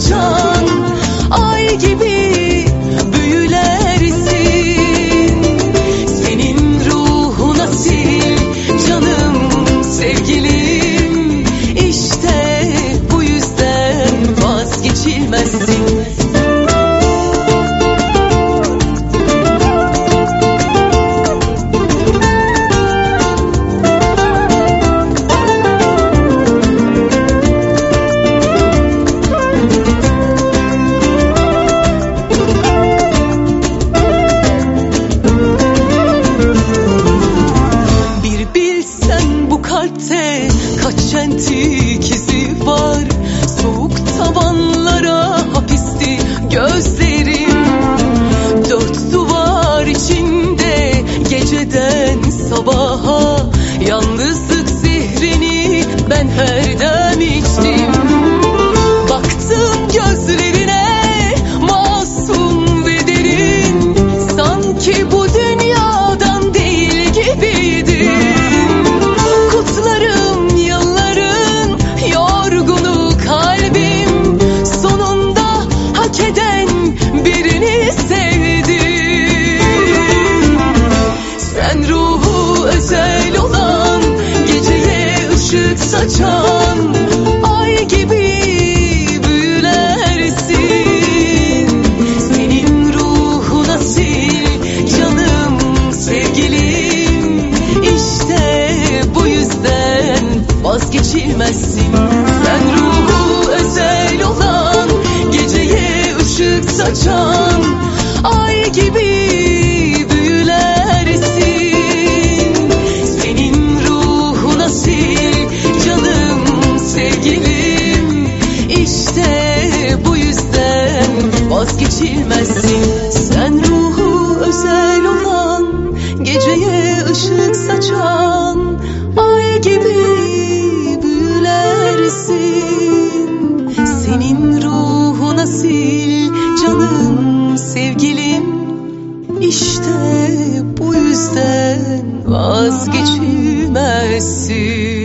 saçan ay gibi büyülersin. Senin ruhun asil canım sevgilim, işte bu yüzden vazgeçilmezsin. Kaç entik izi var, soğuk tavanlara hapisti gözlerim. Dört duvar içinde geceden sabaha yalnızlık zehrini ben her dem içtim. Baktım gözlerine masum ve derin, sanki bu dünyadan değil gibiydi. Özel olan, geceye ışık saçan ay gibi büyülersin. Senin ruhun asil canım sevgilim, işte bu yüzden vazgeçilmezsin. Sen ruhu özel olan, geceye ışık saçan ay gibi vazgeçilmezsin. Sen ruhu özel olan, geceye ışık saçan ay gibi büyülersin. Senin ruhun asil canım sevgilim, işte bu yüzden vazgeçilmezsin.